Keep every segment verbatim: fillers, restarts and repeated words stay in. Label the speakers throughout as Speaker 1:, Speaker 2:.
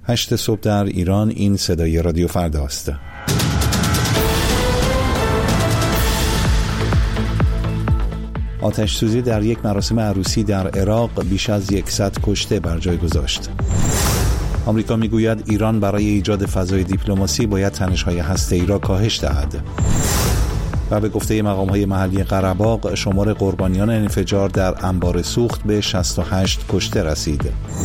Speaker 1: هشت صبح در ایران. این صدای رادیو فردا است. آتش سوزی در یک مراسم عروسی در عراق بیش از صد کشته بر جای گذاشت. آمریکا میگوید ایران برای ایجاد فضای دیپلماسی باید تنش‌های هسته‌ای را کاهش دهد. و به گفته مقام‌های محلی قره‌باغ شمار قربانیان انفجار در انبار سوخت به شصت و هشت کشته رسید.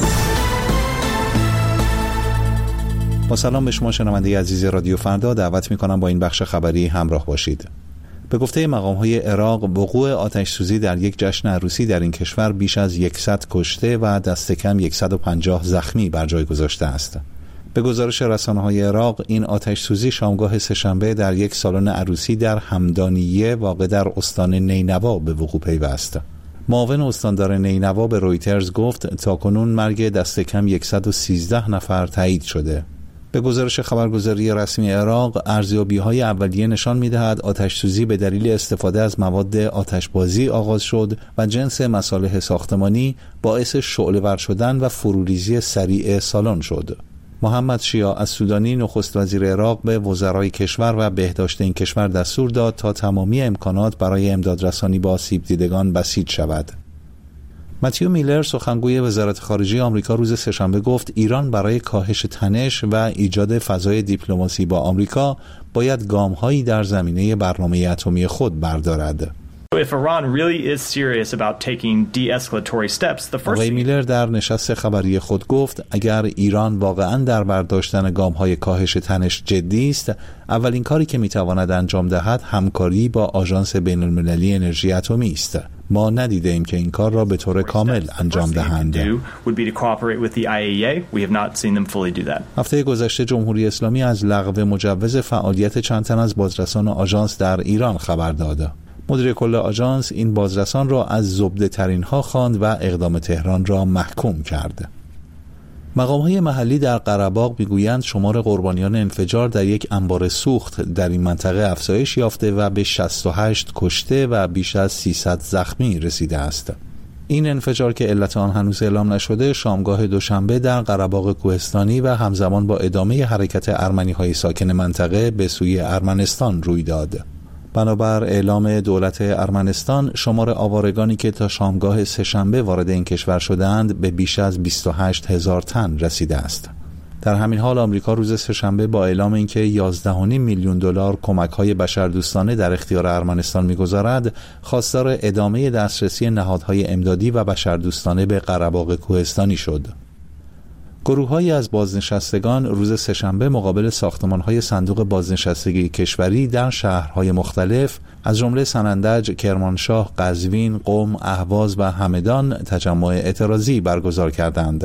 Speaker 1: با سلام به شما شنونده عزیز رادیو فردا، دعوت می‌کنم با این بخش خبری همراه باشید. به گفته مقام‌های عراق وقوع آتش سوزی در یک جشن عروسی در این کشور بیش از صد کشته و دست کم صد و پنجاه زخمی بر جای گذاشته است. به گزارش رسانه‌های عراق این آتش سوزی شامگاه سه‌شنبه در یک سالن عروسی در همدانیه واقع در استان نینوا به وقوع پیوست. معاون استاندار نینوا به رویترز گفت تاکنون مرگ دست کم صد و سیزده نفر تایید شده. به گزارش خبرگزاری رسمی عراق، ارزیابی‌های اولیه نشان می‌دهد آتش‌سوزی به دلیل استفاده از مواد آتشبازی آغاز شد و جنس مصالح ساختمانی باعث شعله‌ور شدن و فروریزی سریع سالن شد. محمد شیعه السودانی نخست وزیر عراق به وزرای کشور و بهداشت این کشور دستور داد تا تمامی امکانات برای امدادرسانی با آسیب دیدگان بسیج شود. متیو میلر سخنگوی وزارت خارجه آمریکا روز سه‌شنبه گفت ایران برای کاهش تنش و ایجاد فضای دیپلماسی با آمریکا باید گام‌هایی در زمینه برنامه اتمی خود بردارد. آقای میلر در نشست خبری خود گفت اگر ایران واقعاً در برداشتن گام‌های کاهش تنش جدی است، اولین کاری که می‌تواند انجام دهد همکاری با آژانس بین‌المللی انرژی اتمی است. ما ندیدیم که این کار را به طور کامل انجام دهند. هفته گذشته جمهوری اسلامی از لغو مجوز فعالیت چند تن از بازرسان آژانس در ایران خبر داد. مدیر کل آژانس این بازرسان را از زبده ترین ها خواند و اقدام تهران را محکوم کرد. مقام‌های محلی در قره‌باغ میگویند شمار قربانیان انفجار در یک انبار سوخت در این منطقه افزایش یافته و به شصت و هشت کشته و بیش از سیصد زخمی رسیده است. این انفجار که علت آن هنوز اعلام نشده شامگاه دوشنبه در قره‌باغ کوهستانی و همزمان با ادامه حرکت ارمنی‌های ساکن منطقه به سوی ارمنستان روی داد. بنابر اعلام دولت ارمنستان شمار آوارگانی که تا شامگاه سه‌شنبه وارد این کشور شدند به بیش از بیست و هشت هزار تن رسیده است. در همین حال آمریکا روز سه‌شنبه با اعلام اینکه یازده و نیم میلیون دلار کمک‌های بشردوستانه در اختیار ارمنستان می‌گذارد، خواستار ادامه دسترسی نهادهای امدادی و بشردوستانه به قره‌باغ کوهستانی شد. گروه‌هایی از بازنشستگان روز سه‌شنبه مقابل ساختمان‌های صندوق بازنشستگی کشوری در شهرهای مختلف از جمله سنندج، کرمانشاه، قزوین، قم، اهواز و همدان تجمع اعتراضی برگزار کردند.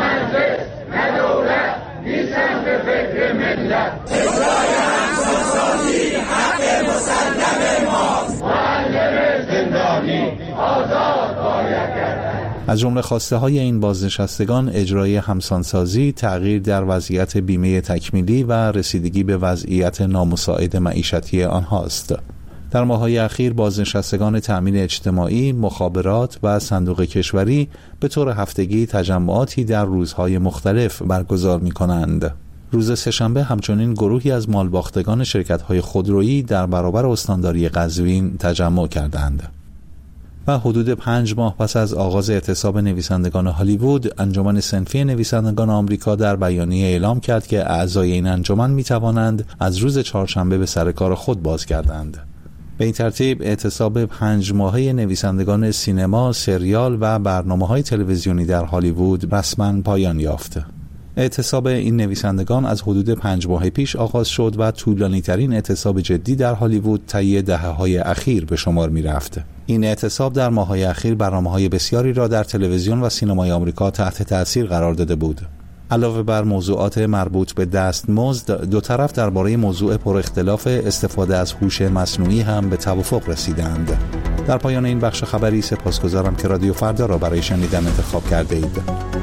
Speaker 1: از جمله خواسته های این بازنشستگان اجرای همسانسازی، تغییر در وضعیت بیمه تکمیلی و رسیدگی به وضعیت نامساعد معیشتی آنهاست. در ماه‌های اخیر بازنشستگان تأمین اجتماعی، مخابرات و صندوق کشوری به طور هفتگی تجمعاتی در روزهای مختلف برگزار می‌کنند. روز سه‌شنبه همچنین گروهی از مالباختگان شرکت‌های خودرویی در برابر استانداری قزوین تجمع کردند. و حدود پنج ماه پس از آغاز اعتصاب نویسندگان هالیوود، انجمن صنفی نویسندگان آمریکا در بیانیه اعلام کرد که اعضای این انجمن می توانند از روز چهارشنبه به سر کار خود بازگردند. به این ترتیب اعتصاب پنج ماهه نویسندگان سینما، سریال و برنامه‌های تلویزیونی در هالیوود رسما پایان یافت. اعتصاب این نویسندگان از حدود پنج ماه پیش آغاز شد و طولانی ترین اعتصاب جدی در هالیوود طی دهه‌های اخیر به شمار می رفت. این اعتصاب در ماه‌های اخیر برنامه‌های بسیاری را در تلویزیون و سینمای آمریکا تحت تأثیر قرار داده بود. علاوه بر موضوعات مربوط به دستمزد، دو طرف درباره موضوع پر اختلاف استفاده از هوش مصنوعی هم به توافق رسیدند. در پایان این بخش خبری سپاسگزارم که رادیو فردا را برای شنیدن انتخاب کرده اید.